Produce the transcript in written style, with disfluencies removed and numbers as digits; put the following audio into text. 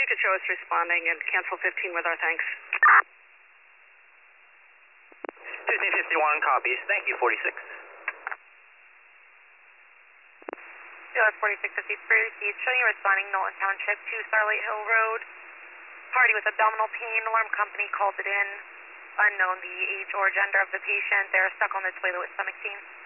you could show us responding and cancel 15 with our thanks. 1551 copies. Thank you, 46. Steelers 4653 received. Showing you responding Nolan Township to Starlight Hill Road. Party with abdominal pain. Alarm company called it in. Unknown the age or gender of the patient. They're stuck on the toilet with stomach pain.